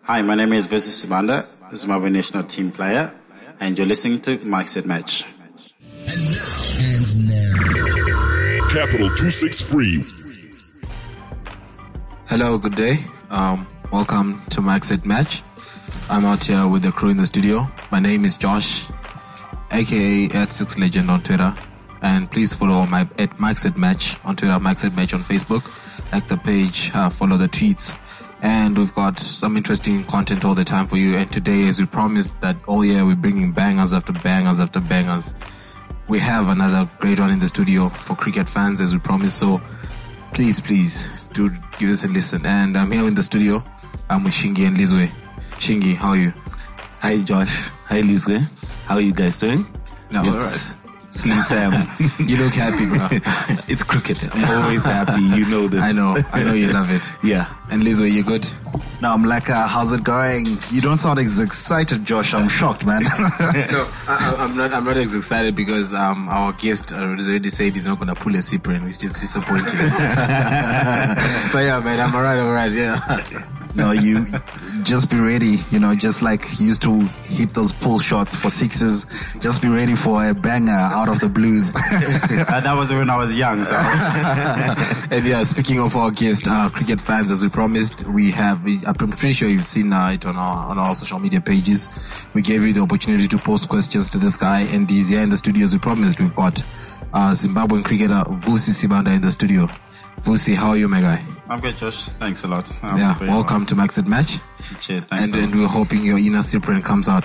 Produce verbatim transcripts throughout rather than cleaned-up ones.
Hi, my name is Vusi Sibanda, Zimbabwe national team player, and you're listening to Mike's Head Match. And now, and now, Capital two sixty-three. Hello, good day. Um, welcome to Mike's Head Match. I'm out here with the crew in the studio. My name is Josh, aka at six legend on Twitter, and please follow my at Mike's Head Match on Twitter, Mike's Head Match on Facebook. Like the page, uh, follow the tweets. And we've got some interesting content all the time for you. And today, as we promised that all year we're bringing bangers after bangers after bangers, we have another great one in the studio for cricket fans, as we promised. So please, please do give us a listen. And I'm here in the studio. I'm with Shingi and Lizwe. Shingi, how are you? Hi Josh. Hi Lizwe. How are you guys doing? No, all right. Slim Sam. You look happy, bro. It's cricket. I'm always happy. You know this. I know. I know you love it. Yeah. And Lizwe, you good? No, I'm like, uh, how's it going? You don't sound as excited, Josh. I'm shocked, man. No, I, I'm not. I'm not as excited because um our guest has already said he's not gonna pull a Cyprian, which is disappointing. So yeah, man, I'm alright. Alright, yeah. No, you just be ready. You know, just like you used to hit those pull shots for sixes. Just be ready for a banger out of the blues. That was when I was young. So. And yeah, speaking of our guest, uh, cricket fans, as we promised, we have. We, I'm pretty sure you've seen uh, it on our on our social media pages. We gave you the opportunity to post questions to this guy, and he's here in the studio as we promised. We've got uh, Zimbabwean cricketer Vusi Sibanda in the studio. Vusi, how are you, my guy? I'm good, Josh. Thanks a lot. I'm yeah, welcome well. to Mike's Head Match. Cheers, thanks. And, and we're hoping your inner Cyprian comes out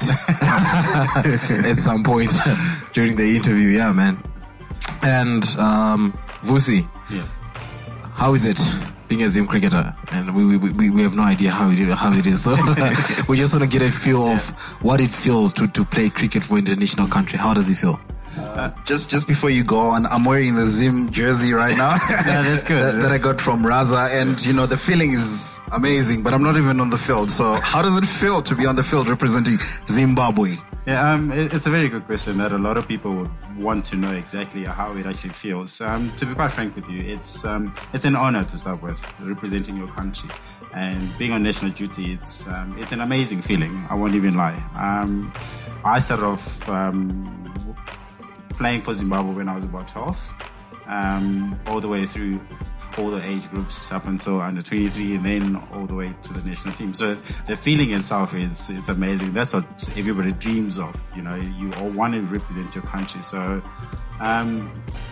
at some point during the interview. Yeah, man. And um, Vusi, yeah. How is it being a Zim cricketer? And we we we, we have no idea how it how it is. So we just want to get a feel yeah. of what it feels to, to play cricket for international country. How does it feel? Uh, just just before you go on, I'm wearing the Zim jersey right now. Yeah, that's good. that, that I got from Raza, and you know the feeling is amazing. But I'm not even on the field. So how does it feel to be on the field representing Zimbabwe? Yeah, um, it, it's a very good question that a lot of people would want to know exactly how it actually feels. Um, to be quite frank with you, it's um, it's an honor to start with, representing your country. And being on national duty, it's um, it's an amazing feeling. I won't even lie. Um, I started off um, playing for Zimbabwe when I was about twelve, um, all the way through all the age groups up until under twenty-three, and then all the way to the national team. So the feeling itself is it's amazing. That's what everybody dreams of. You know, you all want to represent your country. So um,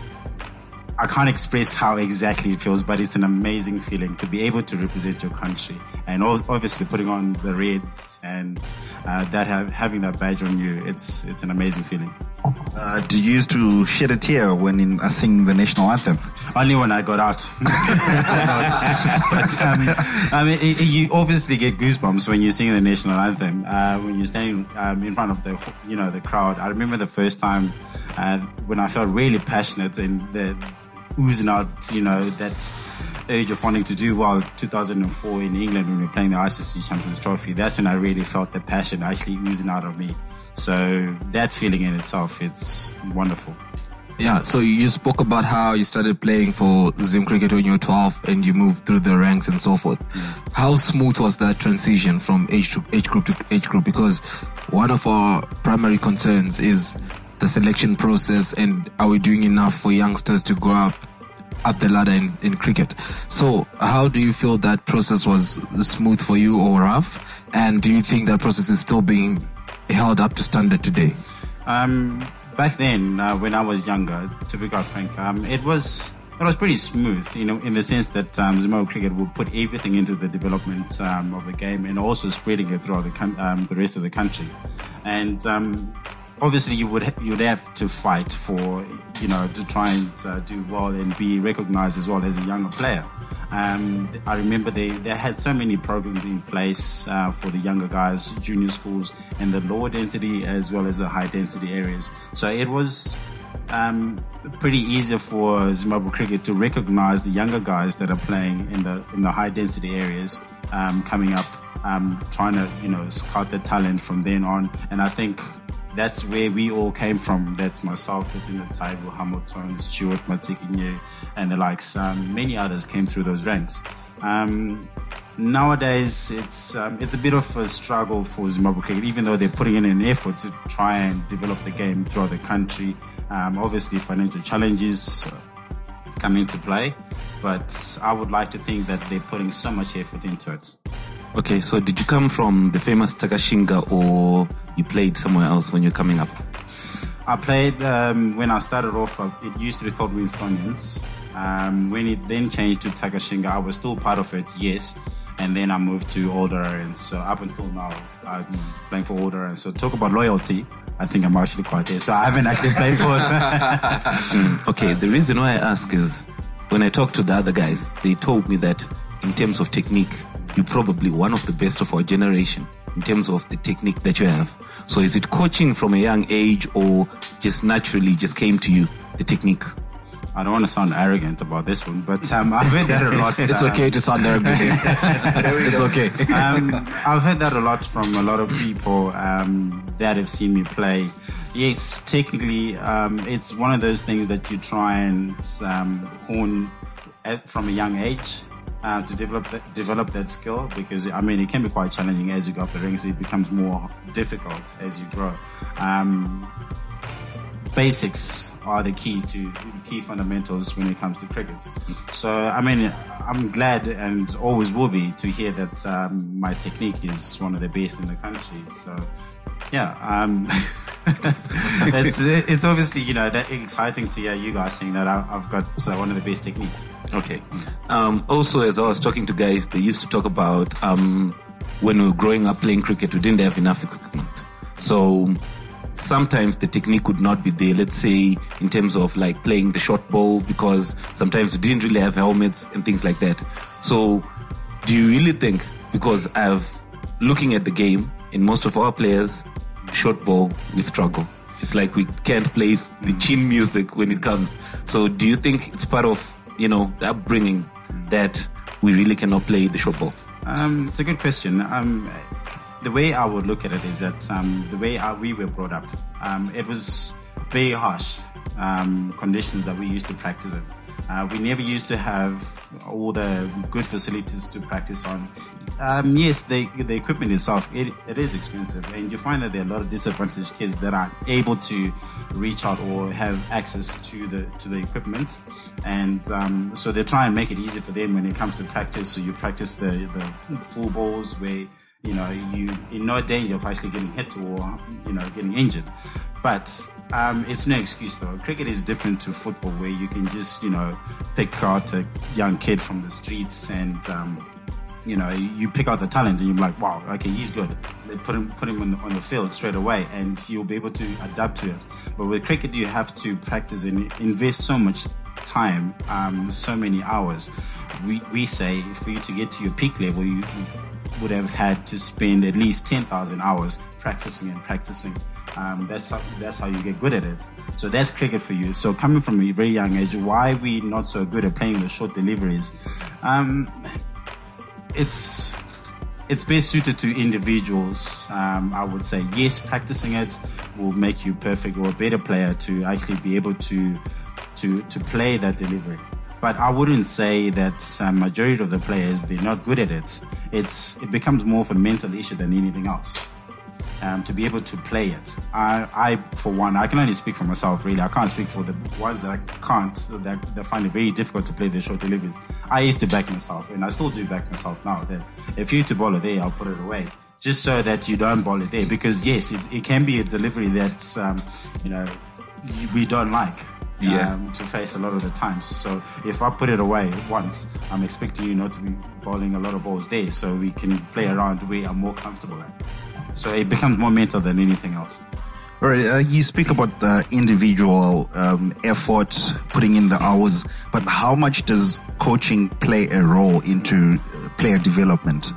I can't express how exactly it feels, but it's an amazing feeling to be able to represent your country, and obviously putting on the reds and uh, that have, having that badge on you. It's it's an amazing feeling. Uh, did you used to shed a tear when in, uh, singing the national anthem? Only when I got out. But um, I mean, it, you obviously get goosebumps when you sing the national anthem. Uh, when you're standing um, in front of the, you know, the crowd. I remember the first time uh, when I felt really passionate and the oozing out, you know, that urge of wanting to do well. two thousand four in England when we were playing the I C C Champions Trophy. That's when I really felt the passion actually oozing out of me. So that feeling in itself, it's wonderful. Yeah, so you spoke about how you started playing for Zim cricket when you were twelve and you moved through the ranks and so forth. Mm. How smooth was that transition from age to age group to age group? Because one of our primary concerns is the selection process, and are we doing enough for youngsters to go up up the ladder in, in cricket? So how do you feel that process was smooth for you or rough? And do you think that process is still being held up to standard today? Um, back then, uh, when I was younger, to be quite frank, um, it was it was pretty smooth, you know, in the sense that um, Zimbabwe cricket would put everything into the development um, of the game and also spreading it throughout the com- um, the rest of the country. And um, obviously, you would ha- you'd have to fight for, you know, to try and uh, do well and be recognized as well as a younger player. Um, I remember they, they had so many programs in place uh, for the younger guys, junior schools, in the lower density as well as the high density areas. So it was um, pretty easy for Zimbabwe cricket to recognize the younger guys that are playing in the in the high density areas um, coming up, um, trying to, you know, scout the talent from then on. And I think that's where we all came from. That's myself, that's in the Taibu, Hamilton, Stuart, Matikinye, and the likes. Um, many others came through those ranks. Um, nowadays, it's um, it's a bit of a struggle for Zimbabwe cricket, even though they're putting in an effort to try and develop the game throughout the country. Um, obviously, financial challenges come into play, but I would like to think that they're putting so much effort into it. Okay, so did you come from the famous Takashinga, or you played somewhere else when you're coming up? I played, um, when I started off, uh, it used to be called Winstonians. Um, when it then changed to Takashinga, I was still part of it, yes. And then I moved to Older, and so up until now, I've been playing for Older. And so talk about loyalty, I think I'm actually quite there. So I haven't actually played for it. mm, okay, the reason why I ask is when I talked to the other guys, they told me that in terms of technique, you're probably one of the best of our generation in terms of the technique that you have. So is it coaching from a young age, or just naturally just came to you, the technique? I don't want to sound arrogant about this one, but um, I've heard that a lot. It's um, okay to sound arrogant. It's okay. um, I've heard that a lot from a lot of people um, that have seen me play. Yes, technically, um, it's one of those things that you try and um, hone at, from a young age. Uh, to develop that, develop that skill, because I mean it can be quite challenging as you go up the ranks. It becomes more difficult as you grow. Um, basics are the key to key fundamentals when it comes to cricket. So I mean I'm glad and always will be to hear that um, my technique is one of the best in the country. So yeah, um, it's it's obviously, you know, that exciting to hear you guys saying that I, I've got uh, one of the best techniques. Okay. Um, also, as I was talking to guys, they used to talk about um, when we were growing up playing cricket, we didn't have enough equipment. So sometimes the technique would not be there, let's say, in terms of like playing the short ball, because sometimes we didn't really have helmets and things like that. So do you really think, because I've looking at the game, in most of our players, short ball, we struggle. It's like we can't play the chin music when it comes. So do you think it's part of, you know, the upbringing that we really cannot play the short ball? Um, it's a good question. Um, the way I would look at it is that um, the way our, we were brought up, um, it was very harsh um, conditions that we used to practice in. Uh, we never used to have all the good facilities to practice on. Um, yes, the the equipment itself, it, it is expensive, and you find that there are a lot of disadvantaged kids that are able to reach out or have access to the to the equipment, and um, so they try and make it easy for them when it comes to practice. So you practice the the full balls where, you know, you in no danger of actually getting hit or, you know, getting injured. But um, it's no excuse though. Cricket is different to football, where you can just, you know, pick out a young kid from the streets and, um, you know, you pick out the talent and you're like, wow, okay, he's good. They put him put him on the, on the field straight away, and you'll be able to adapt to it. But with cricket, you have to practice and invest so much time, um, so many hours. We we say for you to get to your peak level, you would have had to spend at least ten thousand hours practicing and practicing. Um, that's how that's how you get good at it. So that's cricket for you. So coming from a very young age, why are we not so good at playing the short deliveries? Um, it's it's best suited to individuals. Um, I would say yes, practicing it will make you perfect or a better player to actually be able to to to play that delivery. But I wouldn't say that a majority of the players, they're not good at it. It's it becomes more of a mental issue than anything else. Um, to be able to play it. I, I, for one, I can only speak for myself, really. I can't speak for the ones that I can't, that, that find it very difficult to play the short deliveries. I used to back myself, and I still do back myself now. That if you to bowl it there, I'll put it away, just so that you don't bowl it there. Because yes, it, it can be a delivery that, um, you know, we don't like. Yeah. Um, to face a lot of the times. So if I put it away once, I'm expecting you not to be bowling a lot of balls there, so we can play around where I'm more comfortable at. So it becomes more mental than anything else. All right, uh, you speak about the individual um, effort, putting in the hours, but how much does coaching play a role into player development?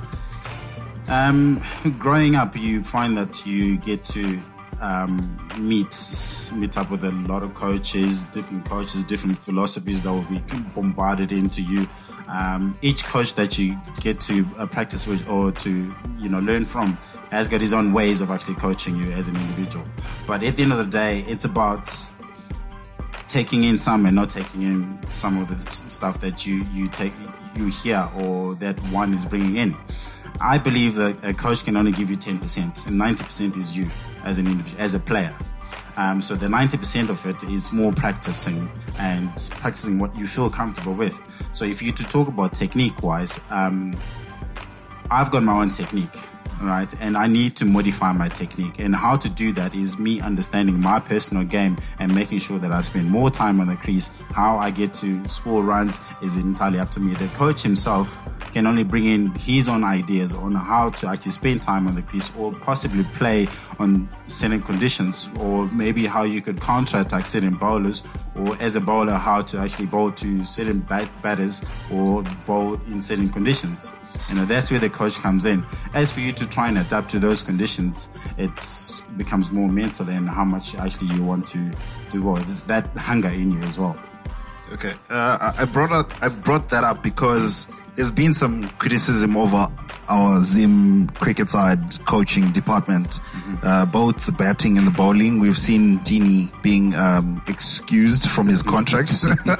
Um, growing up, you find that you get to um, meet meet up with a lot of coaches, different coaches, different philosophies that will be bombarded into you. Um, each coach that you get to uh, practice with or to, you know, learn from has got his own ways of actually coaching you as an individual. But at the end of the day, it's about taking in some and not taking in some of the stuff that you, you take, you hear or that one is bringing in. I believe that a coach can only give you ten percent and ninety percent is you as an individual, as a player. Um, so the ninety percent of it is more practicing and practicing what you feel comfortable with. So if you to talk about technique wise, um, I've got my own technique. Right, and I need to modify my technique, and how to do that is me understanding my personal game and making sure that I spend more time on the crease. How I get to score runs is entirely up to me. The coach himself can only bring in his own ideas on how to actually spend time on the crease, or possibly play on certain conditions, or maybe how you could counter-attack certain bowlers, or as a bowler how to actually bowl to certain bat- batters or bowl in certain conditions. You know, that's where the coach comes in. As for you to try and adapt to those conditions, it becomes more mental and how much actually you want to do well. It's that hunger in you as well. Okay. Uh, I brought up, I brought that up because there's been some criticism over our Zim cricket side coaching department, mm-hmm. uh, both the batting and the bowling. We've seen Dini being um, excused from his contract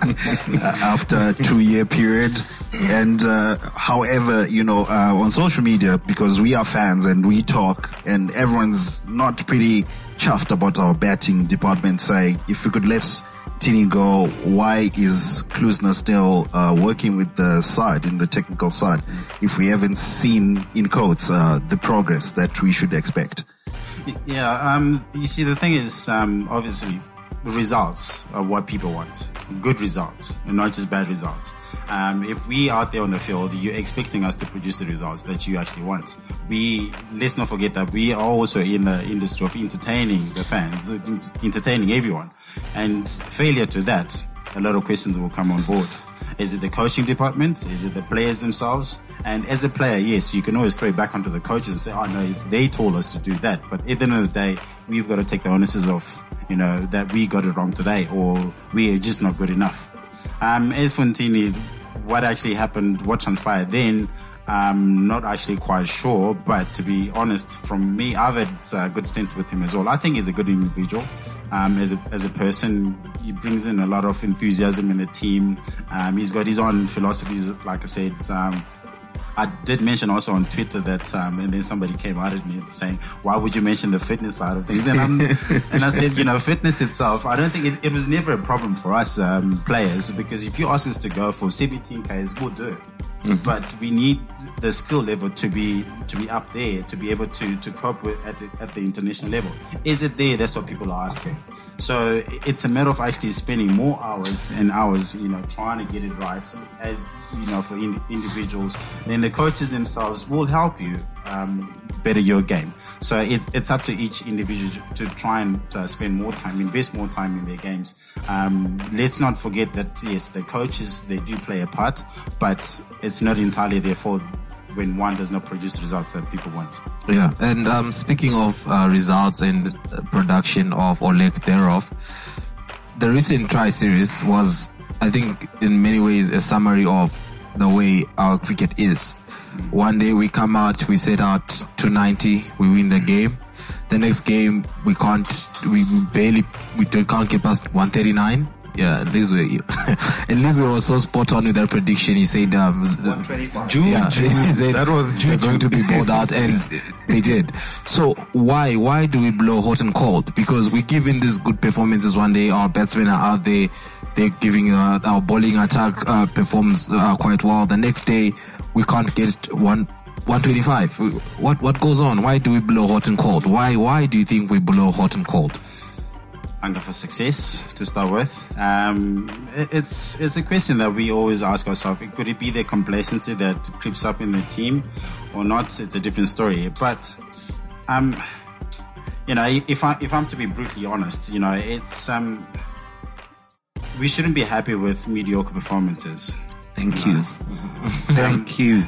after a two-year period. And uh, however, you know, uh, on social media, because we are fans and we talk, and everyone's not pretty chuffed about our batting department, saying if we could let Tini go, why is Klusner still uh, working with the side, in the technical side, if we haven't seen, in quotes, uh, the progress that we should expect? Yeah, um, you see, the thing is, um, obviously, results are what people want. Good results, and not just bad results. Um, if we out there on the field, you're expecting us to produce the results that you actually want. We, let's not forget that we are also in the industry of entertaining the fans, entertaining everyone. And failure to that, a lot of questions will come on board. Is it the coaching department? Is it the players themselves? And as a player, yes, you can always throw it back onto the coaches and say, oh no, it's, they told us to do that. But at the end of the day, we've got to take the onus of, you know, that we got it wrong today, or we are just not good enough. Um, as for Ntini, what actually happened, what transpired then, I'm not actually quite sure, but to be honest, from me, I've had a good stint with him as well. I think he's a good individual. Um, as a, as a person, he brings in a lot of enthusiasm in the team. Um, he's got his own philosophies, like I said. Um, I did mention also on Twitter that, um, and then somebody came out at me saying, why would you mention the fitness side of things? And, I'm, and I said, you know, fitness itself, I don't think it, it was never a problem for us, um, players, because if you ask us to go for seventeen Ks, we'll do it. Mm-hmm. But we need the skill level to be to be up there, to be able to to cope with at the, at the international level. Is it there? That's what people are asking. So it's a matter of actually spending more hours and hours, you know, trying to get it right. As you know, for in, individuals, then the coaches themselves will help you um, better your game. So it's it's up to each individual to try and uh, spend more time, invest more time in their games. Um, let's not forget that yes, the coaches, they do play a part, but it's not entirely their fault when one does not produce the results that people want. Yeah, and um, speaking of uh, results and uh, production of or lack thereof, the recent tri-series was, I think, in many ways a summary of the way our cricket is. One day we come out, we set out two ninety, we win the game. The next game we can't, we barely, we can't get past one thirty-nine. Yeah, at least we, at least we were so spot on with that prediction. He said, um, one twenty-five. Jude, yeah, he said that was Jude going to be bowled out, and they did. So why, why do we blow hot and cold? Because we give in these good performances one day, our batsmen are out there, they're giving, uh, our bowling attack, uh, performs, uh, quite well. The next day, we can't get one, one twenty-five. What, what goes on? Why do we blow hot and cold? Why, why do you think we blow hot and cold? Hunger for success to start with. Um, it, it's it's a question that we always ask ourselves. Could it be the complacency that creeps up in the team or not? It's a different story. But um, you know, if I if I'm to be brutally honest, you know, it's um, we shouldn't be happy with mediocre performances. Thank you. Thank you.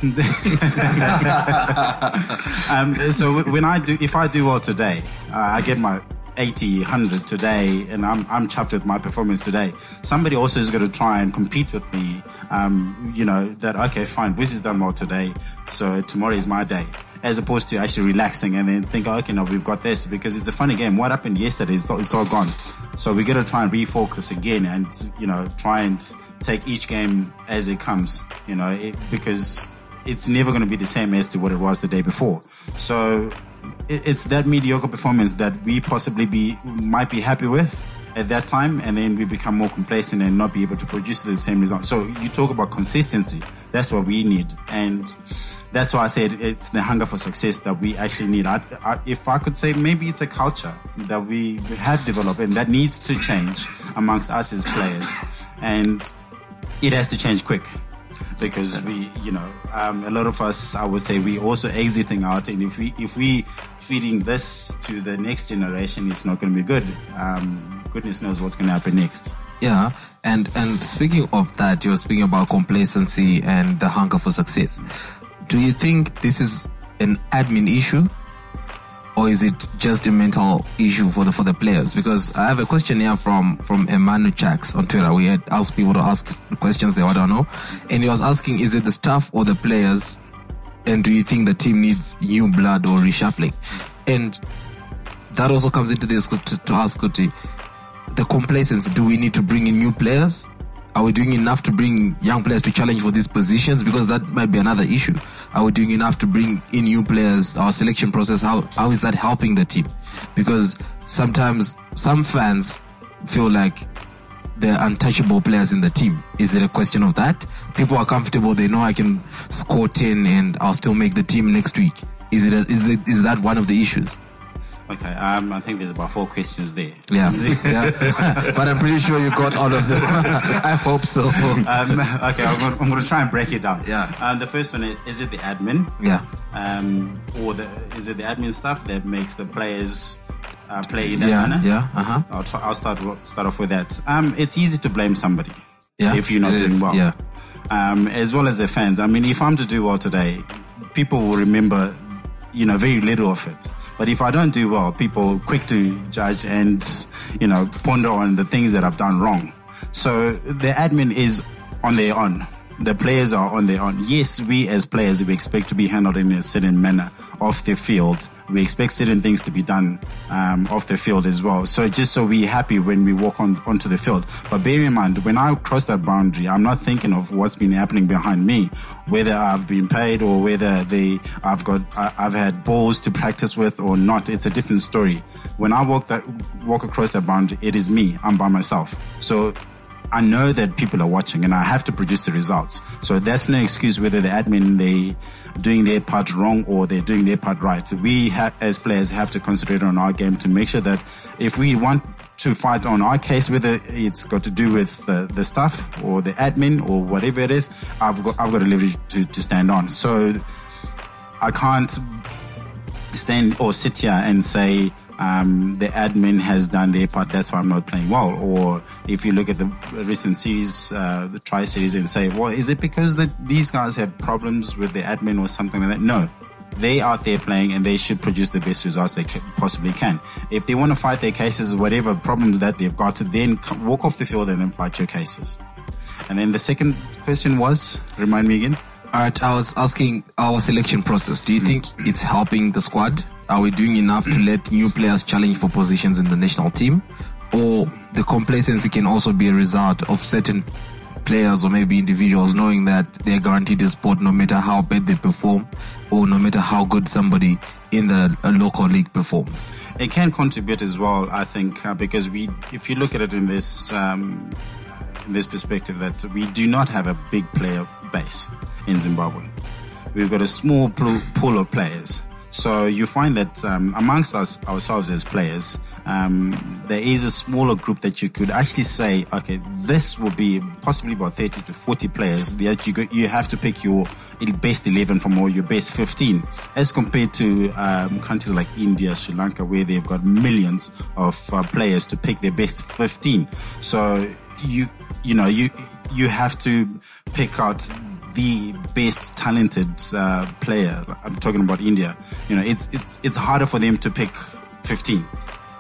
um, so when I do, if I do well today, uh, I get my eighty, one hundred today, and I'm I'm chuffed with my performance today. Somebody also is going to try and compete with me. Um, you know that okay, fine, Wiz has done well today, so tomorrow is my day. As opposed to actually relaxing and then think, oh, okay, no, we've got this, because it's a funny game. What happened yesterday? It's all, it's all gone. So we got to try and refocus again, and you know, try and take each game as it comes. You know, it, because it's never going to be the same as to what it was the day before. So it, it's that mediocre performance that we possibly be might be happy with at that time, and then we become more complacent and not be able to produce the same result. So you talk about consistency. That's what we need, and that's why I said it's the hunger for success that we actually need. I, I, if I could say, maybe it's a culture that we, we have developed and that needs to change amongst us as players, and it has to change quick. Because we, you know, um, a lot of us, I would say, we also exiting out, and if we if we feeding this to the next generation, it's not going to be good. Um, goodness knows what's going to happen next. Yeah, and and speaking of that, you're speaking about complacency and the hunger for success. Do you think this is an admin issue, or is it just a mental issue for the for the players? Because I have a question here from from Emmanuel Chaks on Twitter. We had asked people to ask questions they want to know, and he was asking, is it the staff or the players, and do you think the team needs new blood or reshuffling? And that also comes into this to, to ask Kuti, the complacency. Do we need to bring in new players? Are we doing enough to bring young players to challenge for these positions? Because that might be another issue. Are we doing enough to bring in new players? Our selection process, how how is that helping the team? Because sometimes some fans feel like they're untouchable players in the team. Is it a question of that? People are comfortable. They know I can score ten and I'll still make the team next week. Is it a, is it is that one of the issues? Okay, um, I think there's about four questions there. Yeah, yeah. But I'm pretty sure you got all of them. I hope so. Um, okay, I'm going, I'm going to try and break it down. Yeah. Um, the first one is, is it the admin? Yeah. Um, or the is it the admin stuff that makes the players uh, play in that Yeah, manner? yeah, uh-huh. I'll try, I'll start start off with that. Um, it's easy to blame somebody. Yeah, if you're not it doing is, well. yeah. Um, as well as the fans. I mean, if I'm to do well today, people will remember, you know, very little of it. But if I don't do well, people are quick to judge and, you know, ponder on the things that I've done wrong. So the admin is on their own. The players are on their own. Yes, we as players, we expect to be handled in a certain manner off the field. We expect certain things to be done um, off the field as well. So just so we're happy when we walk on onto the field. But bear in mind, when I cross that boundary, I'm not thinking of what's been happening behind me, whether I've been paid or whether they I've got I, I've had balls to practice with or not. It's a different story. When I walk that walk across that boundary, it is me. I'm by myself. So I know that people are watching and I have to produce the results. So that's no excuse whether the admin, they doing their part wrong or they're doing their part right. So we ha- as players have to concentrate on our game to make sure that if we want to fight on our case, whether it's got to do with uh, the staff or the admin or whatever it is, I've got, I've got a leverage to, to stand on. So I can't stand or sit here and say, Um, the admin has done their part, that's why I'm not playing well. Or if you look at the recent series, uh, the tri-series, and say, well, is it because that these guys have problems with the admin or something like that? No. They are out there playing and they should produce the best results they can, possibly can. If they want to fight their cases, whatever problems that they've got, then walk off the field and then fight your cases. And then the second question was, remind me again. Alright, I was asking our selection process. Do you think it's helping the squad? Are we doing enough to let new players challenge for positions in the national team? Or the complacency can also be a result of certain players or maybe individuals knowing that they're guaranteed a spot no matter how bad they perform or no matter how good somebody in the a local league performs? It can contribute as well, I think, uh, because we, if you look at it in this, um, in this perspective, that we do not have a big player base in Zimbabwe. We've got a small pool of players. So you find that um, amongst us ourselves as players, um, there is a smaller group that you could actually say, okay, this will be possibly about thirty to forty players that you go, you have to pick your best eleven from or your best fifteen, as compared to um, countries like India, Sri Lanka, where they've got millions of uh, players to pick their best fifteen. So you you know you you have to pick out the best talented uh, player. I'm talking about India. You know, it's it's it's harder for them to pick fifteen.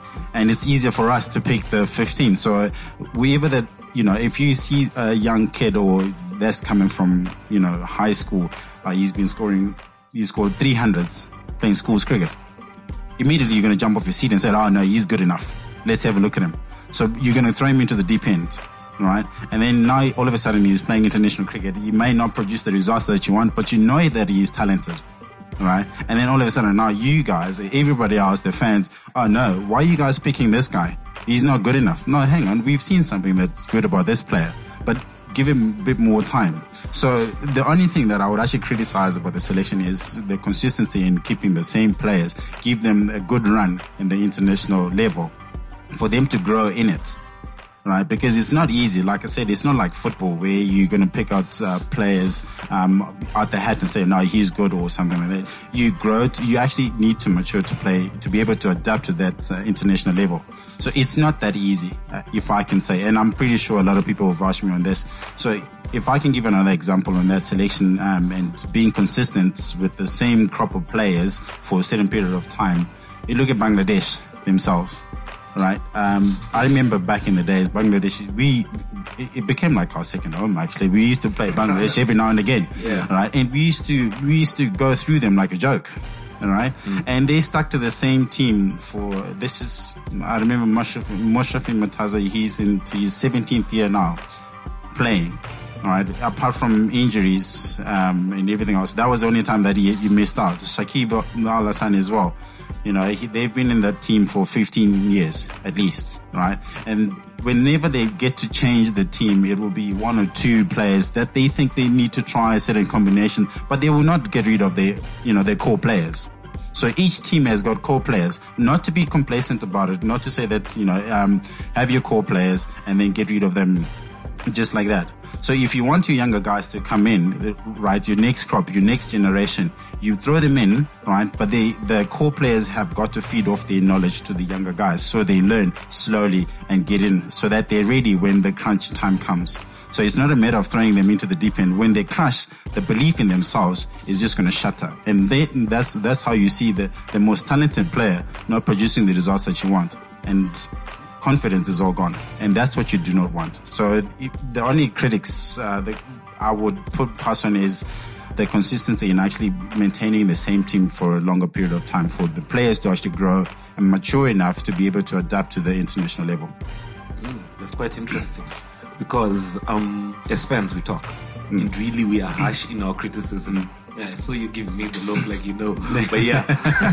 and it's easier for us to pick the fifteen. So wherever that, you know, if you see a young kid or that's coming from, you know, high school, uh, he's been scoring, he scored three hundreds playing schools cricket. Immediately you're going to jump off your seat and say, oh no, he's good enough. Let's have a look at him. So you're going to throw him into the deep end, right? And then now all of a sudden he's playing international cricket. He may not produce the results that you want, but you know that he's talented. Right? And then all of a sudden now you guys, everybody else, the fans, oh no, why are you guys picking this guy? He's not good enough. No, hang on. We've seen something that's good about this player, but give him a bit more time. So the only thing that I would actually criticize about the selection is the consistency in keeping the same players, give them a good run in the international level for them to grow in it. Right, because it's not easy. Like I said, it's not like football where you're going to pick out uh, players um, out the hat and say, no, he's good or something like that. You grow, to, you actually need to mature to play, to be able to adapt to that uh, international level. So it's not that easy, uh, if I can say, and I'm pretty sure a lot of people will vouch me on this. So if I can give another example on that selection um, and being consistent with the same crop of players for a certain period of time, you look at Bangladesh themselves. Right. Um, I remember back in the days, Bangladesh, we, it, it became like our second home, actually. We used to play Bangladesh every now and again. Yeah. Right. And we used to, we used to go through them like a joke. All right. Mm. And they stuck to the same team for, this is, I remember Mushraf, Mushrafin Mataza, he's in his seventeenth year now playing. All right. Apart from injuries, um, and everything else, that was the only time that he, he missed out. Shakib Al Hasan as well. You know, he, they've been in that team for fifteen years at least, right? And whenever they get to change the team, it will be one or two players that they think they need to try a certain combination, but they will not get rid of their, you know, their core players. So each team has got core players, not to be complacent about it, not to say that, you know, um, have your core players and then get rid of them just like that. So if you want your younger guys to come in, right, your next crop, your next generation, you throw them in, right, but they, the core players have got to feed off their knowledge to the younger guys so they learn slowly and get in so that they're ready when the crunch time comes. So it's not a matter of throwing them into the deep end. When they crash, the belief in themselves is just going to shatter. And they, that's, that's how you see the, the most talented player not producing the results that you want. And confidence is all gone, and that's what you do not want. So the only critics uh, that I would put past on is the consistency in actually maintaining the same team for a longer period of time for the players to actually grow and mature enough to be able to adapt to the international level. Mm, that's quite interesting because um, as fans we talk, mm. and really we are harsh in our criticism. Yeah, so you give me the look like you know, but yeah.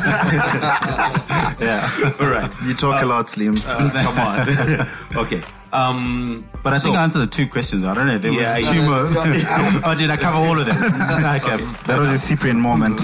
Yeah. All right. You talk uh, a lot, Slim. Uh, come on. Okay. Um, but I so, think I answered the two questions. I don't know if there yeah, was two more. Or did I cover all of them? Okay. That was a Cyprian moment.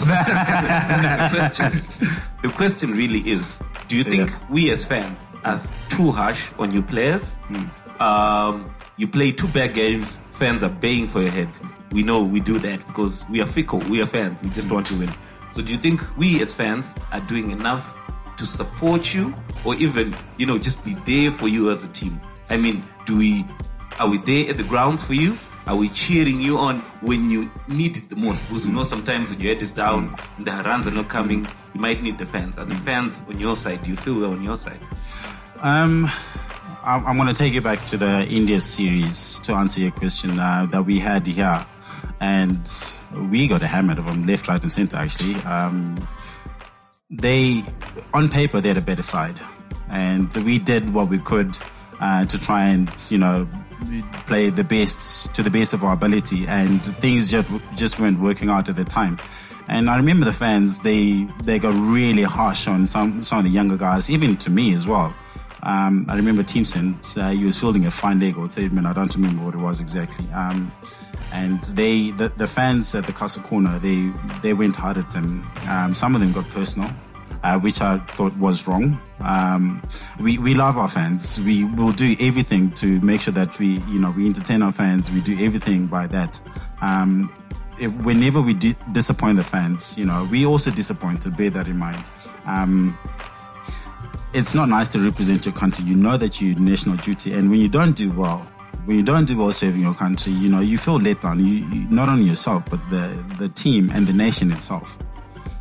The question really is, do you think yeah. we as fans are too harsh on your players? Mm. Um, you play two bad games, fans are baying for your head. We know we do that because we are fickle, we are fans, we just want to win. So do you think we as fans are doing enough to support you or even, you know, just be there for you as a team? I mean, do we, are we there at the grounds for you? Are we cheering you on when you need it the most? Because you know sometimes when your head is down and the runs are not coming, you might need the fans. Are the fans on your side? Do you feel we're on your side? Um... I'm going to take you back to the India series to answer your question uh, that we had here. And we got hammered from left, right and center, actually. Um, they, on paper, they had a better side. And we did what we could uh, to try and, you know, play the best, to the best of our ability. And things just, just weren't working out at the time. And I remember the fans, they, they got really harsh on some, some of the younger guys, even to me as well. Um, I remember Teamson, uh, he was fielding a fine leg or third man, I don't remember what it was exactly. Um, and they, the, the fans at the Castle Corner, they, they went hard at them. Um, some of them got personal, uh, which I thought was wrong. Um, we, we love our fans. We will do everything to make sure that we, you know, we entertain our fans. We do everything by that. Um, if, whenever we di- disappoint the fans, you know, we also disappoint, to bear that in mind. Um, It's not nice to represent your country. You know that you're national duty, and when you don't do well, when you don't do well serving your country, you know, you feel let down. You, you not only yourself, but the the team and the nation itself.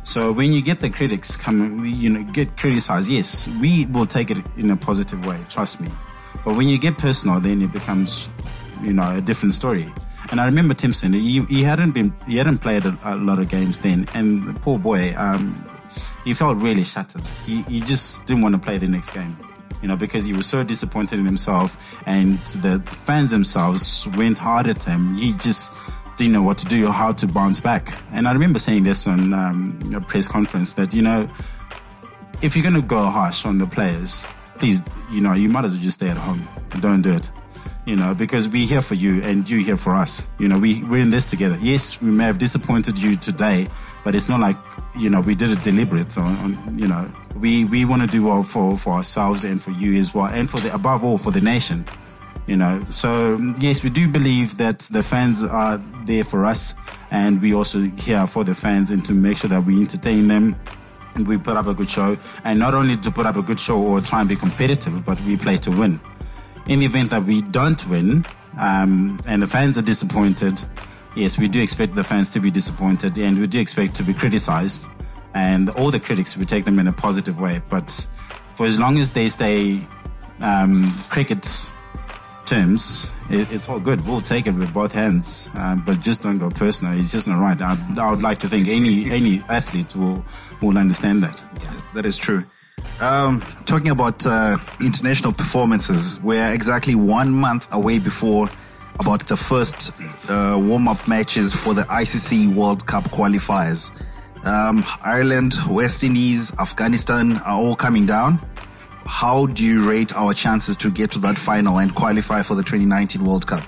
So when you get the critics come, you know, get criticized, yes, we will take it in a positive way, trust me. But when you get personal, then it becomes, you know, a different story. And I remember Timson, he, he hadn't been, he hadn't played a, a lot of games then, and the poor boy, um, he felt really shattered. He, he just didn't want to play the next game, you know, because he was so disappointed in himself, and the fans themselves went hard at him. He just didn't know what to do or how to bounce back. And I remember saying this on um, a press conference that, you know, if you're going to go harsh on the players, please, you know, you might as well just stay at home. Don't do it. You know, because we're here for you and you're here for us. You know, we, we're in this together. Yes, we may have disappointed you today, but it's not like, you know, we did it deliberate on, on you know, we, we want to do well for, for ourselves and for you as well, and for the, above all, for the nation. You know, so yes, we do believe that the fans are there for us, and we also here for the fans and to make sure that we entertain them. We put up a good show, and not only to put up a good show or try and be competitive, but we play to win. In the event that we don't win, um, and the fans are disappointed, yes, we do expect the fans to be disappointed, and we do expect to be criticized, and all the critics, we take them in a positive way. But for as long as they stay um, cricket terms, it, it's all good. We'll take it with both hands, um, but just don't go personal. It's just not right. I, I would like to think any any athlete will will understand that. Yeah, that is true. Um, talking about uh, international performances, we're exactly one month away before about the first uh, warm-up matches for the I C C World Cup qualifiers. Um, Ireland, West Indies, Afghanistan are all coming down. How do you rate our chances to get to that final and qualify for the twenty nineteen World Cup?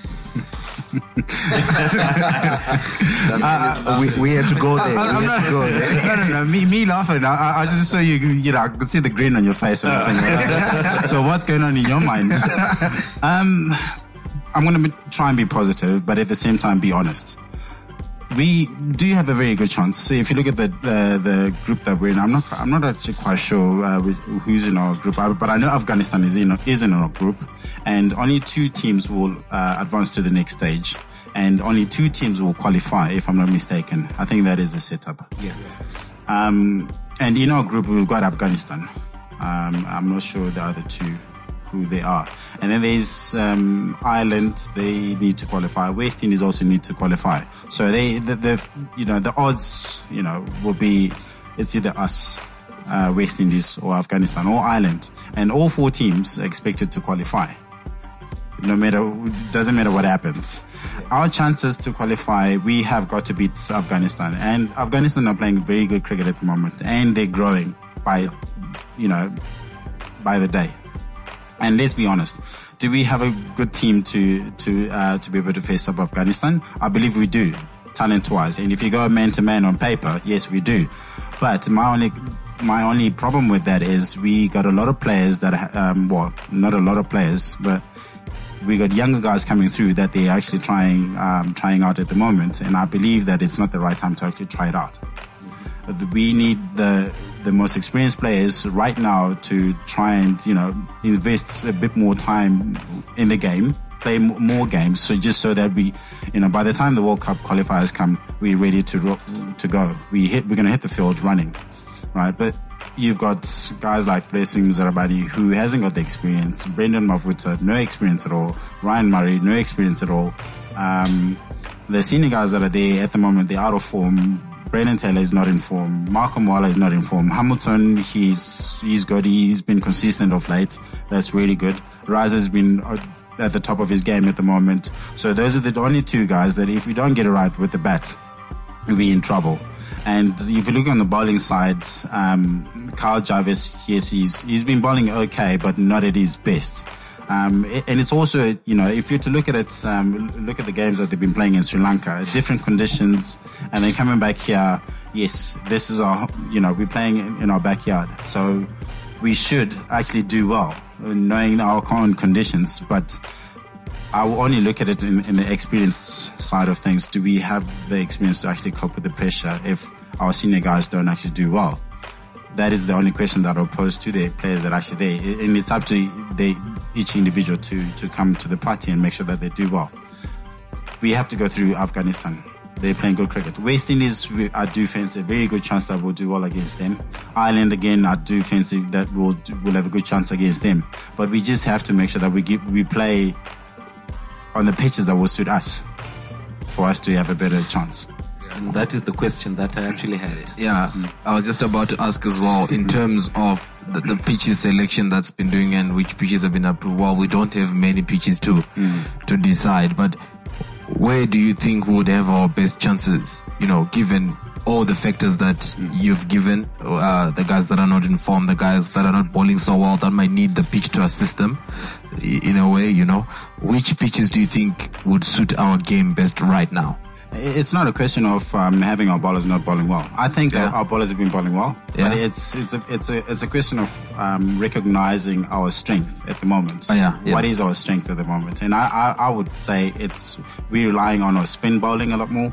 uh, we, we had to go there. I, we had not, to go there. No, no, no. Me, me laughing. I, I just saw you. You know, I could see the grin on your face. And everything. So what's going on in your mind? um, I'm going to try and be positive, but at the same time be honest. We do have a very good chance. So if you look at the the, the group that we're in, I'm not I'm not actually quite sure uh, who's in our group, but I know Afghanistan is in is in our group, and only two teams will uh, advance to the next stage, and only two teams will qualify, if I'm not mistaken. I think that is the setup. Yeah. Um, and in our group we've got Afghanistan. Um, I'm not sure the other two who they are. And then there's um, Ireland, they need to qualify. West Indies also need to qualify. So they, the, the you know, the odds, you know, will be, it's either us, uh, West Indies or Afghanistan or Ireland. And all four teams are expected to qualify. No matter, it doesn't matter what happens. Our chances to qualify, we have got to beat Afghanistan. And Afghanistan are playing very good cricket at the moment. And they're growing by, you know, by the day. And let's be honest, do we have a good team to to uh, to be able to face up Afghanistan? I believe we do, talent-wise. And if you go man-to-man on paper, yes, we do. But my only my only problem with that is we got a lot of players that, um, well, not a lot of players, but we got younger guys coming through that they're actually trying um, trying out at the moment. And I believe that it's not the right time to actually try it out. We need the the most experienced players right now to try and, you know, invest a bit more time in the game, play more games, so just so that we, you know, by the time the World Cup qualifiers come, we're ready to to go. We hit, we're going to hit the field running, right? But you've got guys like Blessing Mzarabadi who hasn't got the experience. Brendan Mavuta, no experience at all. Ryan Murray, no experience at all. Um, the senior guys that are there at the moment, they're out of form. Brandon Taylor is not in form. Malcolm Waller is not in form. Hamilton, he's he's good. He's been consistent of late. That's really good. Raz has been at the top of his game at the moment. So those are the only two guys that if we don't get it right with the bat, we'll be in trouble. And if you look on the bowling side, um, Kyle Jarvis, yes, he's he's been bowling okay, but not at his best. Um, and it's also, you know, if you're to look at it, um, look at the games that they've been playing in Sri Lanka, different conditions, and then coming back here, yes, this is our, you know, we're playing in, in our backyard. So we should actually do well, knowing our current conditions, but I will only look at it in, in the experience side of things. Do we have the experience to actually cope with the pressure if our senior guys don't actually do well? That is the only question that I'll pose to the players that are actually there. And it's up to they, each individual to, to come to the party and make sure that they do well. We have to go through Afghanistan. They're playing good cricket. West Indies, we, I do fancy a very good chance that we'll do well against them. Ireland, again, I do fancy that we'll, we'll have a good chance against them. But we just have to make sure that we give, we play on the pitches that will suit us for us to have a better chance. And that is the question that I actually had. Yeah, I was just about to ask as well, in terms of the, the pitches selection that's been doing and which pitches have been approved. Well, we don't have many pitches to mm. to decide, but where do you think we would have our best chances, you know, given all the factors that mm. you've given, uh, the guys that are not in form, the guys that are not bowling so well, that might need the pitch to assist them in a way, you know? Which pitches do you think would suit our game best right now? It's not a question of um, having our bowlers not bowling well. I think Yeah. our, our bowlers have been bowling well, Yeah. but it's it's a it's a it's a question of um, recognizing our strength at the moment. Oh, yeah, yeah. What is our strength at the moment? And I, I I would say it's we're relying on our spin bowling a lot more.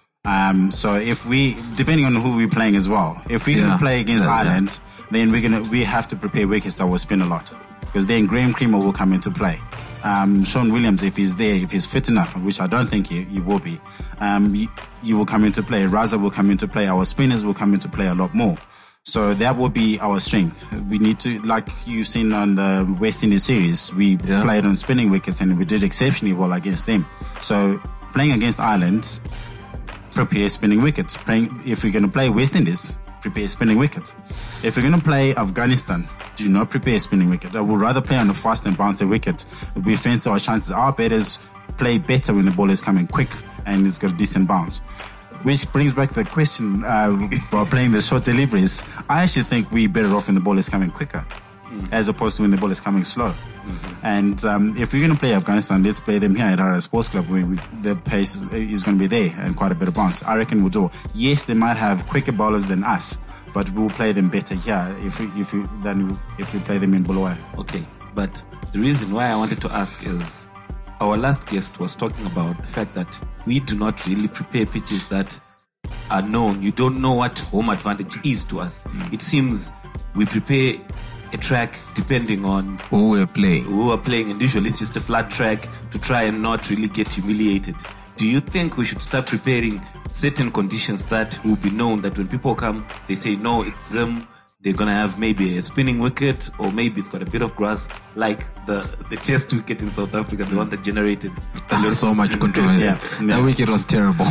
Um, so if we, depending on who we're playing as well, if we're Yeah. gonna play against Yeah, yeah. Ireland, then we're gonna we have to prepare wickets that will spin a lot, because then Graham Creamer will come into play. Um, Sean Williams, if he's there, if he's fit enough, which I don't think he, he will be, um, you, you will come into play. Raza will come into play. Our spinners will come into play a lot more. So that will be our strength. We need to, like you've seen on the West Indies series, we Yeah. played on spinning wickets and we did exceptionally well against them. So playing against Ireland, prepare spinning wickets. Playing, if we're going to play West Indies, prepare spinning wicket. If we're going to play Afghanistan, do not prepare spinning wicket. I would rather play on a fast and bouncy wicket. We fancy our chances. Our batters play better when the ball is coming quick and it's got a decent bounce. Which brings back the question, uh, about playing the short deliveries. I actually think we're better off when the ball is coming quicker, mm. as opposed to when the ball is coming slow. Mm-hmm. And um, if we're going to play Afghanistan, let's play them here at our sports club where we, the pace is, is going to be there and quite a bit of bounce. I reckon we'll do. Yes, they might have quicker bowlers than us, but we'll play them better here if we, if we, than if we play them in Bulawayo. Okay, but the reason why I wanted to ask is our last guest was talking about the fact that we do not really prepare pitches that are known. You don't know what home advantage is to us. Mm. It seems we prepare a track depending on Who we're playing. who are playing, and usually it's just a flat track to try and not really get humiliated. Do you think we should start preparing certain conditions that will be known, that when people come, they say, no, it's them, they're going to have maybe a spinning wicket, or maybe it's got a bit of grass, like the, the test wicket in South Africa, the one that generated So much controversy. Yeah, yeah. That wicket was terrible.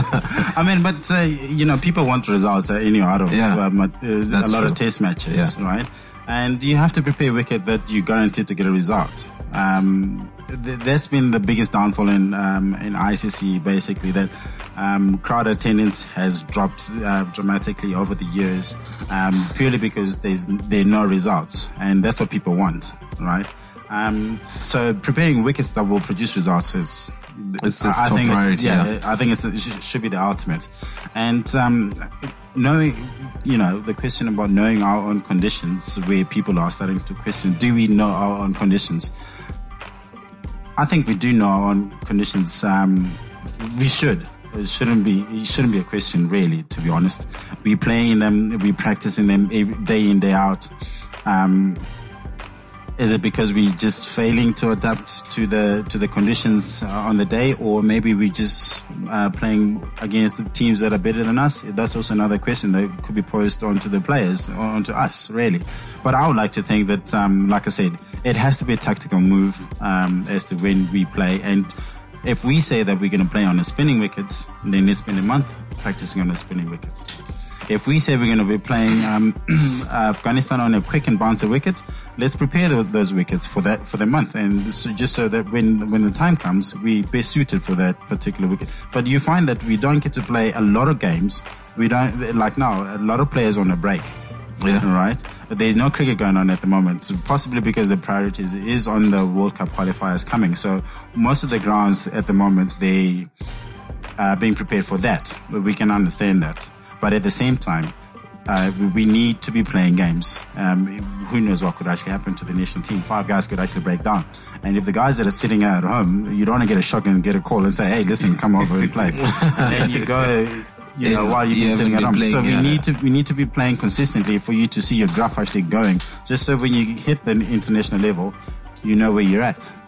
I mean, but, uh, you know, people want results uh, anyway out of Yeah, um, uh, a that's lot true. of test matches, Yeah. right? And you have to prepare a wicket that you're guaranteed to get a result. Um, th- that's been the biggest downfall in um, in I C C, basically, that um, crowd attendance has dropped uh, dramatically over the years, um, purely because there's there are no results, and that's what people want, right? Um, so preparing wickets that will produce results is, It's- it's I top think priority, It's, yeah, yeah. I think it's, it sh- should be the ultimate. And um, knowing, you know, the question about knowing our own conditions, where people are starting to question, do we know our own conditions? I think we do know our own conditions. Um, we should. It shouldn't be. It shouldn't be a question, really. To be honest, we play in them. We practice in them every, day in, day out. Um, Is it because we just failing to adapt to the to the conditions uh, on the day, or maybe we just uh, playing against the teams that are better than us? That's also another question that could be posed onto the players, or onto us, really. But I would like to think that, um, like I said, it has to be a tactical move um, as to when we play. And if we say that we're going to play on a spinning wicket, then let's spend a month practicing on a spinning wicket. If we say we're going to be playing um, Afghanistan on a quick and bouncy wicket, let's prepare those, those wickets for that for the month, and so just so that when when the time comes, we best suited for that particular wicket. But you find that we don't get to play a lot of games. We don't, like now, a lot of players on a break. Yeah. Right. But there's no cricket going on at the moment, so possibly because the priority is, is on the World Cup qualifiers coming. So most of the grounds at the moment, they are being prepared for that. But we can understand that. But at the same time, uh, we need to be playing games. Um, who knows what could actually happen to the national team? Five guys could actually break down. And if the guys that are sitting at home, you don't want to get a shock and get a call and say, hey, listen, come over and play. And then you go, you know, Yeah, while you've you been sitting at haven't home. been So we playing, yeah. need to, we need to be playing consistently for you to see your graph actually going. Just so when you hit the international level, you know where you're at.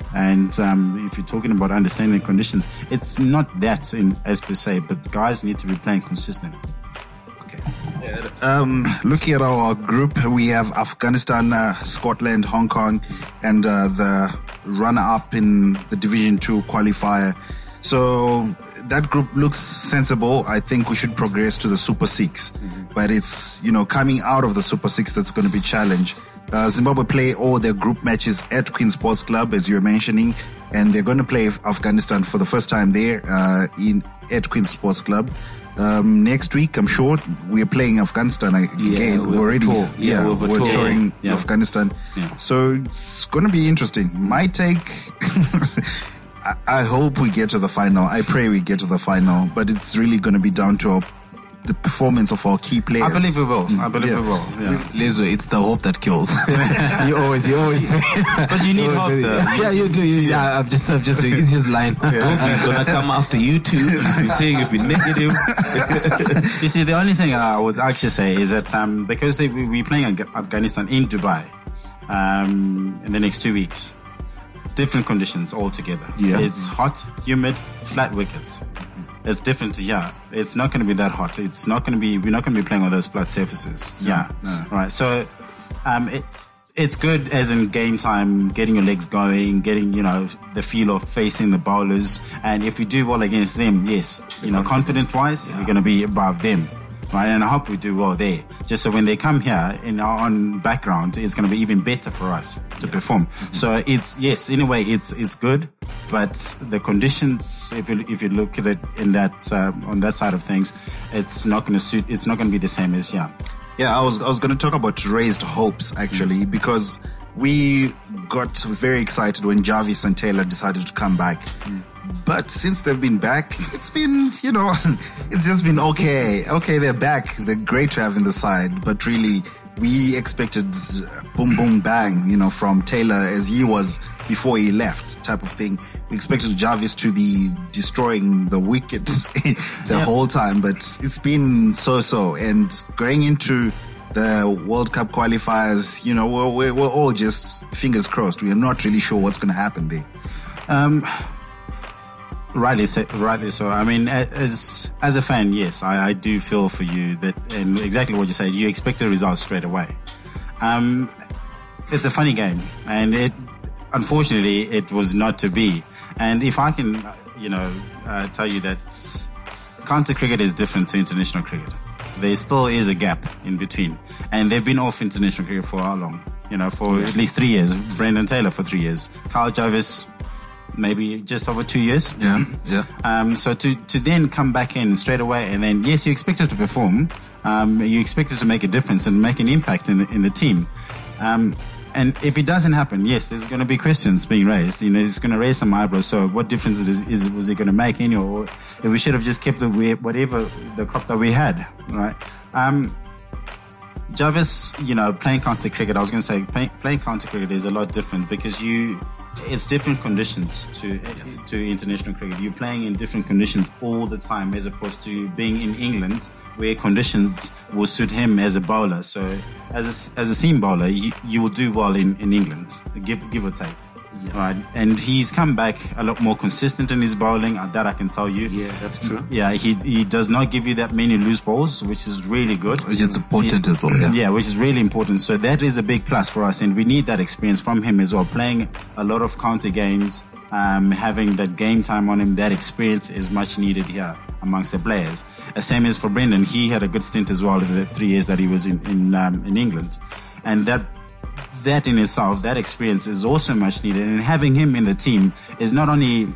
And um, if you're talking about understanding the conditions, it's not that in, as per se, but guys need to be playing consistent. Okay. Um, looking at our group, we have Afghanistan, uh, Scotland, Hong Kong, and uh, the runner-up in the Division Two qualifier. So that group looks sensible. I think we should progress to the Super Six, mm-hmm. but it's, you know, coming out of the Super Six that's going to be challenged. Uh, Zimbabwe play all their group matches at Queen Sports Club, as you were mentioning, and they're going to play Afghanistan for the first time there uh, in at Queen Sports Club. Um, next week, I'm sure we're playing Afghanistan again. Yeah, we're already, tour. yeah, yeah, we're, we're tour. touring yeah. Afghanistan. Yeah. So it's going to be interesting. My take, I, I hope we get to the final. I pray we get to the final, but it's really going to be down to our, the performance of our key players. I believe we will. I believe Yeah. we will. Yeah. Lezo, it's the hope that kills. you always, you always say. But you need always hope, say- though. Yeah, you do. You, yeah, I'm just, I'm just, it's his line. He's gonna come after you too. You've been saying you've been negative. You see, the only thing I would actually say is that um, because they, we, we're playing Af- Afghanistan in Dubai um, in the next two weeks, different conditions altogether. Yeah. It's hot, humid, flat wickets. It's different to here. It's not going to be that hot. It's not going to be. We're not going to be playing on those flat surfaces. Yeah, no. right. So, um, it, it's good as in game time, getting your legs going, getting, you know, the feel of facing the bowlers. And if we do well against them, yes, you know, confidence wise, we're going to be above them. Right, and I hope we do well there. Just so when they come here in our own background, it's going to be even better for us to perform. So it's, yes, in a way, it's it's good, but the conditions, if you if you look at it in that uh, on that side of things, it's not going to suit. It's not going to be the same as here. Yeah, I was I was going to talk about raised hopes actually, Mm. because we got very excited when Jarvis and Taylor decided to come back. Mm. But since they've been back, it's been, you know, it's just been okay. Okay, they're back. They're great to have in the side, but really we expected boom, boom, bang, you know, from Taylor as he was before he left type of thing. We expected Jarvis to be destroying the wickets the Yeah. whole time, but it's been so-so. And going into the World Cup qualifiers, you know, we're, we're, we're all just fingers crossed. We are not really sure what's going to happen there. Um, rightly, so, rightly so. I mean, as as a fan, yes, I, I do feel for you that, and exactly what you said. You expect a result straight away. Um, it's a funny game, and it unfortunately it was not to be. And if I can, uh, you know, uh, tell you that county cricket is different to international cricket. There still is a gap in between, and they've been off international cricket for how long? You know, for at least three years. Brendan Taylor for three years. Kyle Jarvis, maybe just over two years. Yeah, yeah. Um, so to, to then come back in straight away, and then yes, you expect it to perform. Um, you expect it to make a difference and make an impact in the, in the team. Um, and if it doesn't happen, yes, there's going to be questions being raised. You know, it's going to raise some eyebrows. So what difference it is, is was it going to make any, or if we should have just kept the way, whatever the crop that we had, right? Um, Jarvis, you know, playing county cricket, I was going to say play, playing county cricket is a lot different because you, it's different conditions to to international cricket. You're playing in different conditions all the time as opposed to being in England where conditions will suit him as a bowler. So as a, as a seam bowler, you, you will do well in, in England, give, give or take. Yeah. Right, and he's come back a lot more consistent in his bowling. uh, That I can tell you. Yeah, that's true. Yeah, he he does not give you that many loose balls, which is really good. Which is important as well, yeah. Yeah, which is really important. So that is a big plus for us, and we need that experience from him as well. Playing a lot of county games, um, having that game time on him, that experience is much needed here amongst the players. The same as for Brendan. He had a good stint as well in the three years that he was in in, um, in England, and that. That in itself, that experience is also much needed, and having him in the team is not only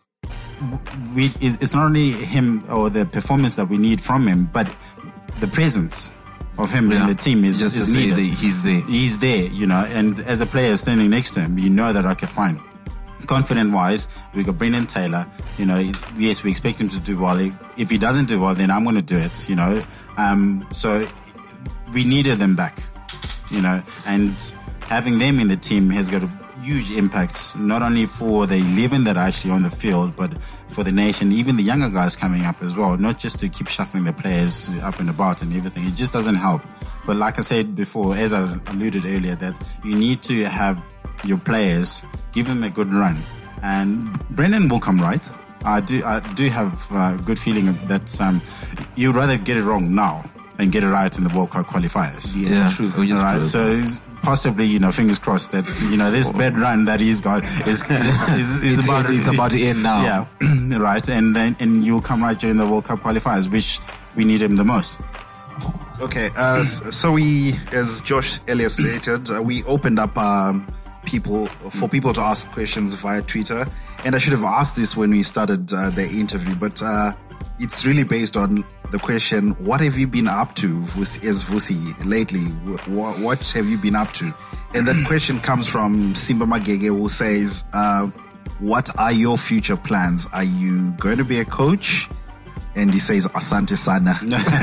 we is it's not only him or the performance that we need from him, but the presence of him Yeah. in the team is, Just to is say needed. that he's there. He's there, you know, and as a player standing next to him, you know that, okay, fine. Confident wise, we got Brendan Taylor, you know, yes, we expect him to do well. If he doesn't do well, then I'm going to do it, you know. Um, so we needed them back, you know, and having them in the team has got a huge impact, not only for the eleven that are actually on the field, but for the nation, even the younger guys coming up as well, not just to keep shuffling the players up and about and everything. It just doesn't help. But like I said before, as I alluded earlier, that you need to have your players give him a good run. And Brendan will come right. I do, I do have a good feeling that um, you'd rather get it wrong now than get it right in the World Cup qualifiers. Yeah, yeah. True. All right, so it's possibly, you know, fingers crossed that, you know, this bad run that he's got is, is, is, is it's, about, it's about to end now. Yeah, right. And then, and you'll come right during the World Cup qualifiers, which we need him the most. Okay, uh, so we, as Josh earlier stated, uh, we opened up um, people for people to ask questions via Twitter, and I should have asked this when we started uh, the interview, but uh, it's really based on the question: what have you been up to Vusi, as Vusi lately? What, what have you been up to? And that question comes from Simba Magege, who says, uh, "What are your future plans? Are you going to be a coach?" And he says, Asante Sana.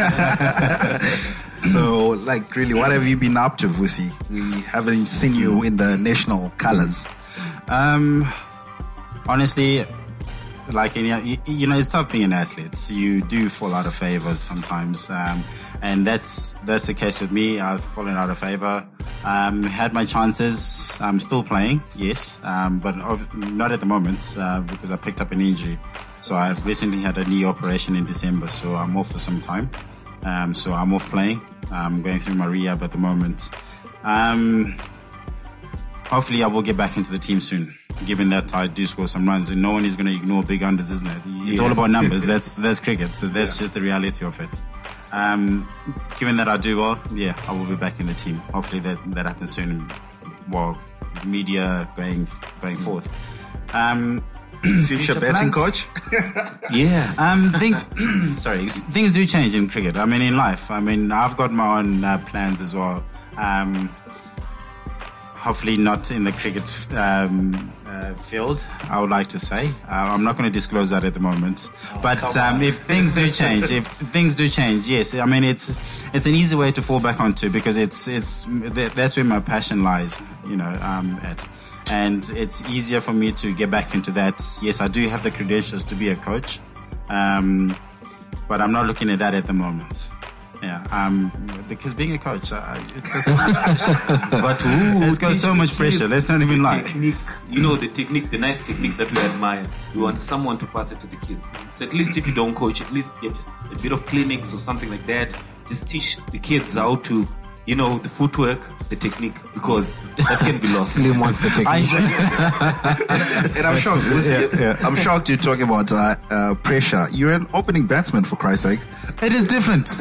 So, like, really, what have you been up to, Vusi? We haven't seen you in the national colors. Um, honestly, like, you, you know, it's tough being an athlete. You do fall out of favor sometimes. Um, and that's, that's the case with me. I've fallen out of favor. Um, had my chances. I'm still playing, yes. Um, but not at the moment, uh, because I picked up an injury. So I recently had a knee operation in December, so I'm off for some time. Um, so I'm off playing. I'm going through my rehab at the moment. Um, hopefully I will get back into the team soon, given that I do score some runs, and no one is going to ignore big unders, isn't it? It's yeah. all about numbers. That's, that's cricket. So that's yeah. just the reality of it. Um, given that I do well, yeah, I will be back in the team. Hopefully that, that happens soon. Well, media going, going forth. Um, Future, Future betting coach? Yeah. Um, things, sorry, things do change in cricket. I mean, in life. I mean, I've got my own uh, plans as well. Um, hopefully not in the cricket um, uh, field, I would like to say. Uh, I'm not going to disclose that at the moment. Oh, but um, if things do change, if things do change, yes. I mean, it's it's an easy way to fall back onto, because it's it's that's where my passion lies, you know, um, at. And it's easier for me to get back into that. Yes, I do have the credentials to be a coach, um, but I'm not looking at that at the moment. Yeah, um, because being a coach, uh, it's got so much pressure. But ooh, it's got so much pressure. Let's not even lie. Technique, you know, the technique, the nice technique that we admire. We want someone to pass it to the kids. So at least if you don't coach, at least get a bit of clinics or something like that. Just teach the kids how to, you know, the footwork, the technique, because that can be lost. Slim wants the technique. and, and I'm shocked. Yeah, yeah. I'm shocked you're talking about uh, uh, pressure. You're an opening batsman, for Christ's sake. It is different.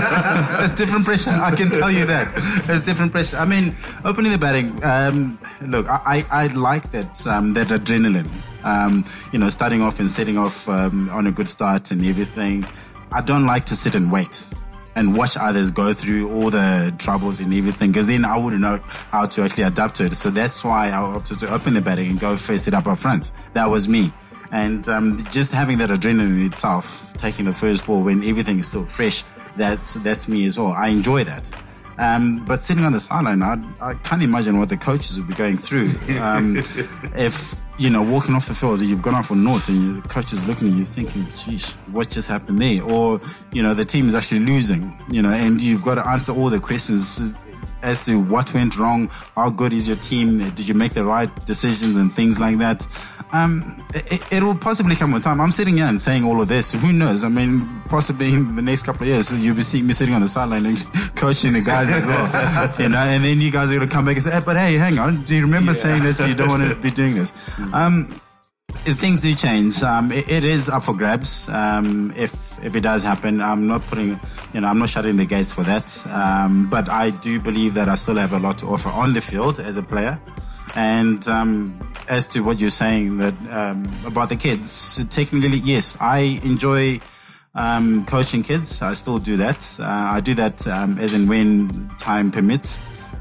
It's different pressure. I can tell you that. It's different pressure. I mean, opening the batting. Um, look, I, I, I like that um, that adrenaline. Um, you know, starting off and setting off um, on a good start and everything. I don't like to sit and wait and watch others go through all the troubles and everything, because then I wouldn't know how to actually adapt to it. So that's why I opted to open the batting and go face it up up front. That was me. And um, just having that adrenaline in itself, taking the first ball when everything is still fresh, that's that's me as well. I enjoy that. Um, but sitting on the sideline, I, I can't imagine what the coaches would be going through. Um, if, you know, walking off the field, you've gone off for naught and your coach is looking at you thinking, sheesh, what just happened there? Or, you know, the team is actually losing, you know, and you've got to answer all the questions as to what went wrong, how good is your team, did you make the right decisions and things like that. Um, it, it will possibly come with time. I'm sitting here and saying all of this. Who knows? I mean, possibly in the next couple of years, you'll be seeing me sitting on the sideline and coaching the guys as well. You know, and then you guys are going to come back and say, hey, but hey, hang on. Do you remember yeah. saying that you don't want to be doing this? Um, things do change. Um, it, it is up for grabs. Um, if, if it does happen, I'm not putting, you know, I'm not shutting the gates for that. Um, but I do believe that I still have a lot to offer on the field as a player. And um, as to what you're saying that um, about the kids, technically, yes, I enjoy um, coaching kids. I still do that. Uh, I do that um, as and when time permits.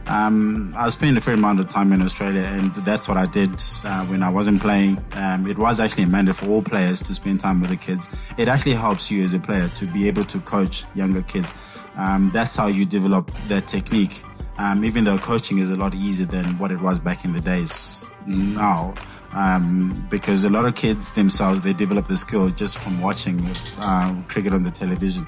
Um, I spent a fair amount of time in Australia, and that's what I did uh, when I wasn't playing. Um, it was actually a mandate for all players to spend time with the kids. It actually helps you as a player to be able to coach younger kids. Um, that's how you develop that technique. Um, even though coaching is a lot easier than what it was back in the days now, um, because a lot of kids themselves, they develop the skill just from watching uh, cricket on the television.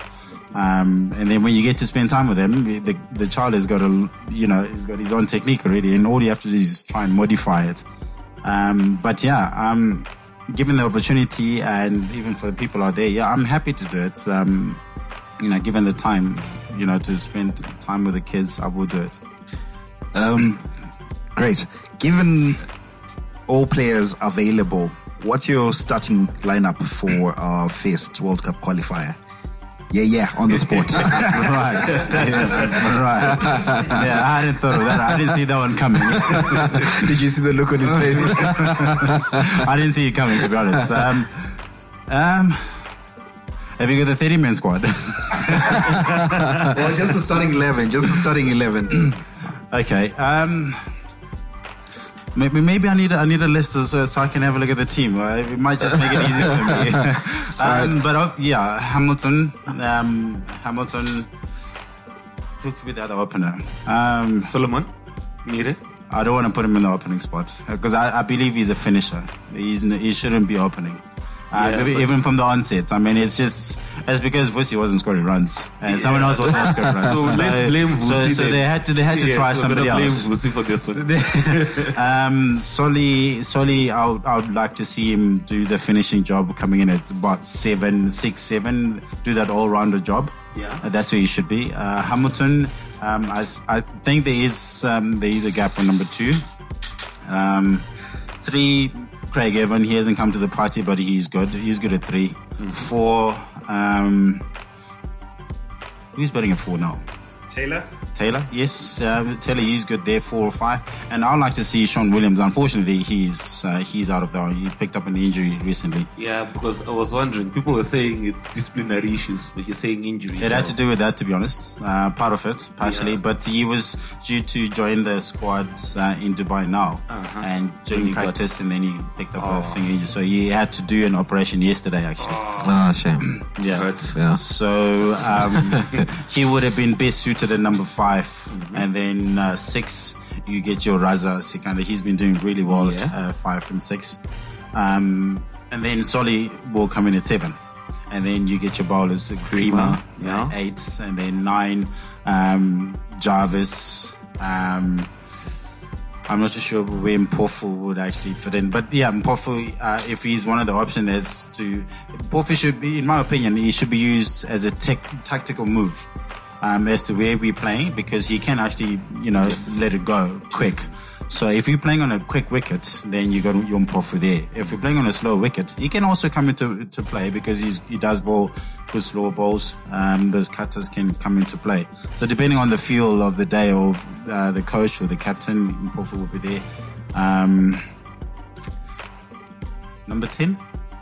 Um, and then when you get to spend time with them, the, the child has got a, you know, he's got his own technique already, and all you have to do is try and modify it. Um, but yeah, um, given the opportunity and even for the people out there, yeah, I'm happy to do it. Um, you know, given the time, you know, to spend time with the kids, I will do it. Um, great. Given all players available, what's your starting lineup for our first World Cup qualifier? Yeah, yeah, on the spot. Right. Yeah, right. Yeah, I hadn't thought of that. I didn't see that one coming. Did you see the look on his face? I didn't see it coming, to be honest. Um, um, have you got the thirty-man squad? Well, just the starting eleven. Just the starting eleven. Okay. Um, maybe maybe I need a, I need a list so, so I can have a look at the team. Uh, It might just make it easier for me. um, but uh, yeah, Hamilton. Um, Hamilton. Who could be the other opener? Um, Solomon, Mire. I don't want to put him in the opening spot because I, I believe he's a finisher. He's n- he shouldn't be opening. Uh, Yeah, maybe even from the onset. I mean, it's just, it's because Vusi wasn't scoring runs and someone else was not scoring runs. So let's blame so, Vusi so then. they had to, they had to Yeah, try so somebody we're gonna else. blame Vusi for this one. um, Soli, Soli, I would, I would like to see him do the finishing job coming in at about seven, six, seven, do that all-rounder job. Yeah. Uh, that's where he should be. Uh, Hamilton, um, I, s- I think there is, um, there is a gap on number two. Um, three, Craig Evan, he hasn't come to the party, but he's good. He's good at three. Mm-hmm. Four, um, who's batting at four now? Taylor? Taylor, yes, uh, Taylor, he's good there, four or five. And I'd like to see Sean Williams. Unfortunately, he's uh, he's out of there. He picked up an injury recently. Yeah, because I was wondering, people were saying it's disciplinary issues, but you're saying injuries. It had to do with that, to be honest. Uh, part of it, partially. Yeah. But he was due to join the squad uh, in Dubai now. Uh-huh. And Then during he got- practice, and then he picked up Oh. a thing. So he had to do an operation yesterday, actually. Ah, shame. Yeah. Hurt. Yeah. So um, he would have been best suited at number five. Mm-hmm. And then uh, six, you get your Raza Sikanda. He's been doing really well Yeah. at uh, five and six. Um, and then Soli will come in at seven. And then you get your bowlers, Creamer, yeah. uh, eight. And then nine, um, Jarvis. Um, I'm not too sure where Mpofu would actually fit in. But yeah, Mpofu, uh, if he's one of the options, there's to, Mpofu should be, in my opinion, he should be used as a tech, tactical move. Um, as to where we're playing, because he can actually, you know, let it go quick. So if you're playing on a quick wicket, then you got Yom Pofu there. If you're playing on a slow wicket, he can also come into to play because he's, he does bowl good slow balls. Um, those cutters can come into play. So depending on the feel of the day or uh, the coach or the captain, Yom Pofu will be there. Um, number ten?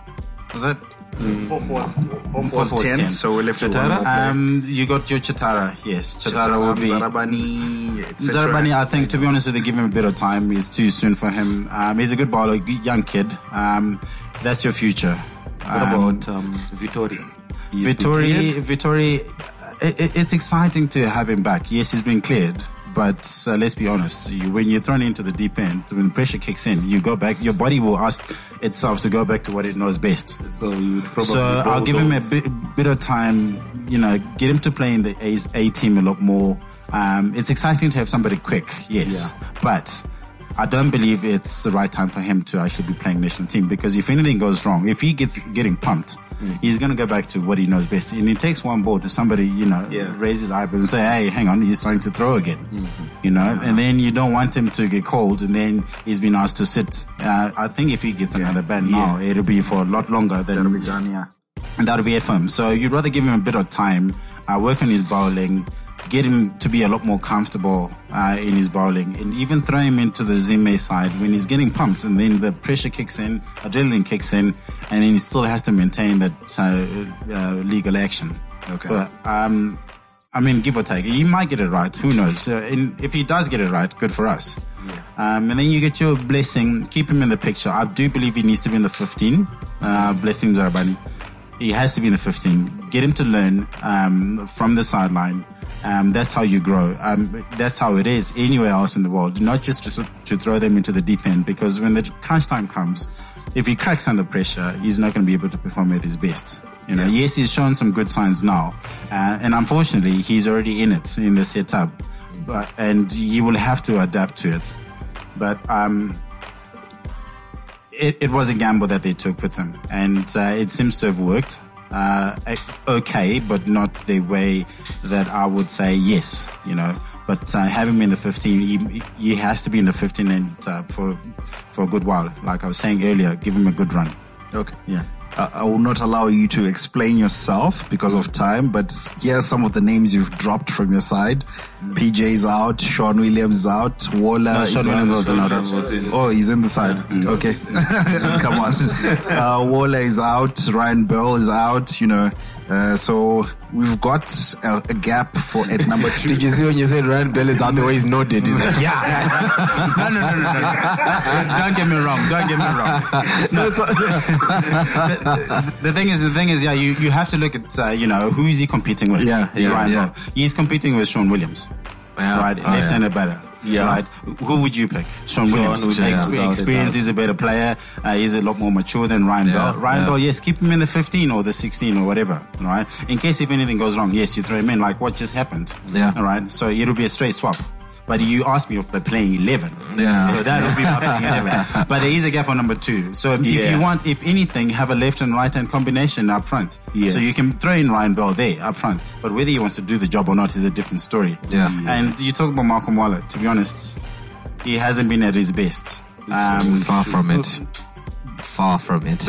Was that? Both was, both was was ten, ten. so we're left with one Chatara? more player. Um, you got your Chatara, yes. Chatara will be. Zarabani, et cetera. Zarabani, I think, to be honest with you, give him a bit of time. It's too soon for him. Um, he's a good bowler, good young kid. Um, that's your future. What Um, about um, Vittori? He's been Vittori? cleared? Vittori, it, it, it's exciting to have him back. Yes, he's been cleared. But uh, let's be honest, you, when you're thrown into the deep end, when the pressure kicks in, you go back, your body will ask itself to go back to what it knows best. So you would probably So I'll bowl give him a those. bit, bit of time, you know, get him to play in the A, A team a lot more. Um, it's exciting to have somebody quick, yes, but I don't believe it's the right time for him to actually be playing national team, because if anything goes wrong, if he gets getting pumped, mm. he's going to go back to what he knows best. And it takes one ball to somebody, you know, Yeah. raise his eyebrows and say, hey, hang on, he's starting to throw again, mm-hmm. you know, uh-huh. and then you don't want him to get cold, and then he's been asked to sit. Uh, I think if he gets another ban now, it'll be for a lot longer than That'll be done, yeah. and that'll be it for him. So you'd rather give him a bit of time, uh, work on his bowling, get him to be a lot more comfortable uh, in his bowling, and even throw him into the Zime side when he's getting pumped, and then the pressure kicks in, adrenaline kicks in, and then he still has to maintain that uh, uh, legal action. Okay. But um, I mean, give or take, he might get it right. Who knows? Uh, and if he does get it right, good for us. Yeah. Um, and then you get your Blessing, keep him in the picture. I do believe he needs to be in the fifteen. Uh, Blessing Zarabani. He has to be in the fifteen. Get him to learn um, from the sideline. Um, that's how you grow. Um, that's how it is anywhere else in the world. Not just to, to throw them into the deep end, because when the crunch time comes, if he cracks under pressure, he's not going to be able to perform at his best. You know, yeah. Yes, he's shown some good signs now, uh, and unfortunately, he's already in it in the setup, but and he will have to adapt to it. But um, it, it was a gamble that they took with him, and uh, it seems to have worked. Uh, okay, but not the way that I would say yes, you know. But uh, having him in the fifteen, he, he has to be in the fifteen and uh, for for a good while. Like I was saying earlier, give him a good run. Okay. Yeah. Uh, I will not allow you to explain yourself because of time, but here are some of the names you've dropped from your side. P J's out, Sean Williams is out, Waller No, is Sean Williams out. was not. Oh, he's in the side. Okay. Come on. Uh, Waller is out, Ryan Bell is out, you know. Uh, so we've got a, a gap for at number two. Did you see when you said Ryan Bell is out the way he's nodded? He's like, Yeah. no, no, no, no, no, no. Don't get me wrong. Don't get me wrong. No, it's, the, the thing is, the thing is, yeah, you, you have to look at, uh, you know, who is he competing with? Yeah, yeah, Ryan yeah. Bell. He's competing with Sean Williams. Yeah. Right, Oh, left-handed batter. Yeah. Right. Who would you pick? Sean Williams. Williams, Ex- yeah. experience. He's a better player. Uh, he's a lot more mature than Ryan Yeah, Bell. Ryan yeah. Bell, yes, keep him in the fifteen or the sixteen or whatever. Right. In case if anything goes wrong, yes, you throw him in. Like what just happened. Yeah. All right. So it'll be a straight swap. But you asked me if they're playing eleven. Yeah. So that would be my playing eleven. But there is a gap on number two. So if Yeah. you want, if anything, have a left and right hand combination up front. Yeah. So you can throw in Ryan Bell there up front. But whether he wants to do the job or not is a different story. Yeah. And you talk about Malcolm Waller, to be honest, he hasn't been at his best. Um, far from it. Far from it.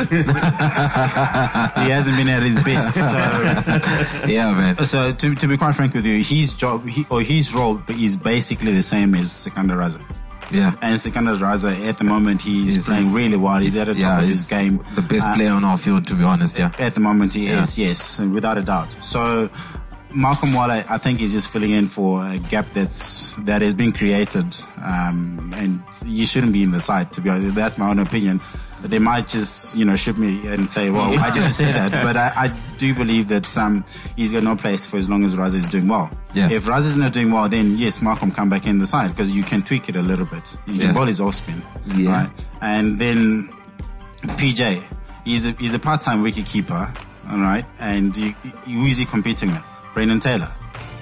he hasn't been at his best. So, Yeah, man. so to, to be quite frank with you, his job, he, or his role is basically the same as Sikandar Raza. Yeah. And Sikandar Raza, at the moment, he's, He's, playing really well. He's at the top Yeah, of he's his game. the best Uh, player on our field, to be honest, yeah. At the moment, he Yeah. is, yes, without a doubt. So, Malcolm Waller, I think he's just filling in for a gap that's that has been created, um, and he shouldn't be in the side. To be honest, that's my own opinion. But they might just, you know, shoot me and say, "Well, why did you say that?" But I, I do believe that um, he's got no place for as long as Raza is doing well. Yeah. If Raza is not doing well, then yes, Malcolm come back in the side because you can tweak it a little bit. You Yeah. can ball his off spin, Yeah. right? And then P J, he's a he's a part-time wicket keeper, all right. And you, you, who is he competing with? Brendan Taylor.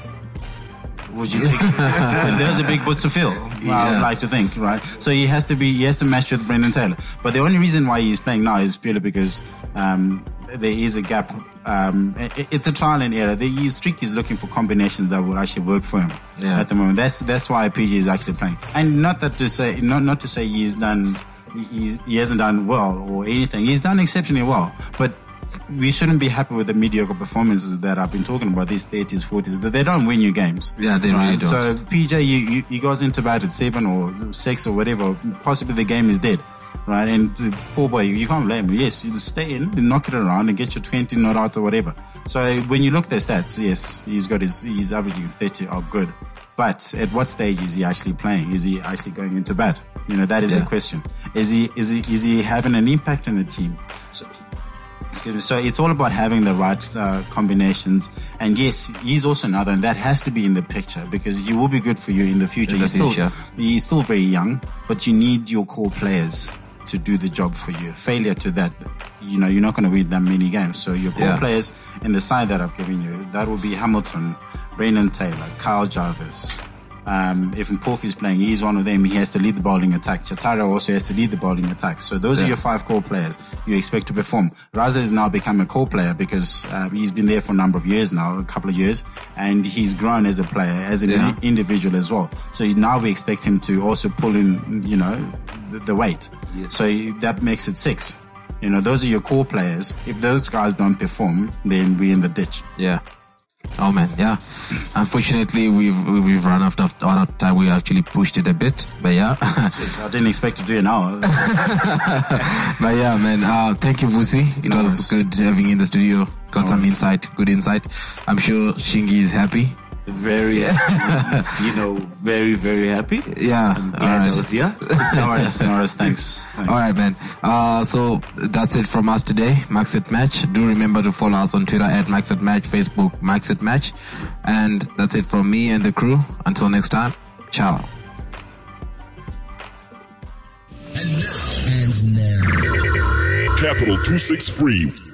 Would you think? There's a big boots to fill. I Yeah. would like to think, right? So he has to be, he has to match with Brendan Taylor. But the only reason why he's playing now is purely because um, there is a gap. Um, it, it's a trial and error. The, he's strict. He's looking for combinations that will actually work for him Yeah. at the moment. That's that's why P G is actually playing. And not that to say, not not to say he's done, he's, he hasn't done well or anything. He's done exceptionally well, but we shouldn't be happy with the mediocre performances that I've been talking about, these thirties, forties, that they don't win you games. Yeah, they really don't. So P J, you, you, he goes into bat at seven or six or whatever, possibly the game is dead, right? And uh, poor boy, you can't blame him. Yes, you just stay in, knock it around and get your twenty not out or whatever. So when you look at the stats, yes, he's got his, he's averaging thirty are good. But at what stage is he actually playing? Is he actually going into bat? You know, that is Yeah. the question. Is he, is he, is he having an impact in the team? So, Excuse me. So it's all about having the right uh, combinations. And yes, he's also another, and that has to be in the picture because he will be good for you in the future. In the he's still, future. he's still very young, but you need your core players to do the job for you. Failure to that, you know, you're not going to win that many games. So your core Yeah. players in the side that I've given you, that will be Hamilton, Brendan Taylor, Kyle Jarvis. Um, if Mpofu is playing, he's one of them. He has to lead the bowling attack. Chatara also has to lead the bowling attack. So those Yeah. are your five core players you expect to perform. Raza has now become a core player because uh, he's been there for a number of years now, a couple of years, and he's grown as a player, as an Yeah. in- individual as well. So now we expect him to also pull in, you know, the, the weight. Yes. So that makes it six. You know, those are your core players. If those guys don't perform, then we're in the ditch. Yeah. Oh man, yeah. Unfortunately, we've we've run out of, out of time. We actually pushed it a bit, but yeah. I didn't expect to do it now. But yeah, man. Uh, thank you, Vusi. It No was worries. good having you in the studio. Got some insight, good insight. I'm sure Shingi is happy. Very, you know, very, very happy. Yeah. I'm glad all I right. was here. No worries, no worries, thanks. Thanks. All right, man. Uh, so that's it from us today. Max at Match. Do remember to follow us on Twitter at Max at Match, Facebook Max at Match, and that's it from me and the crew. Until next time, ciao. And now. And now. Capital two six three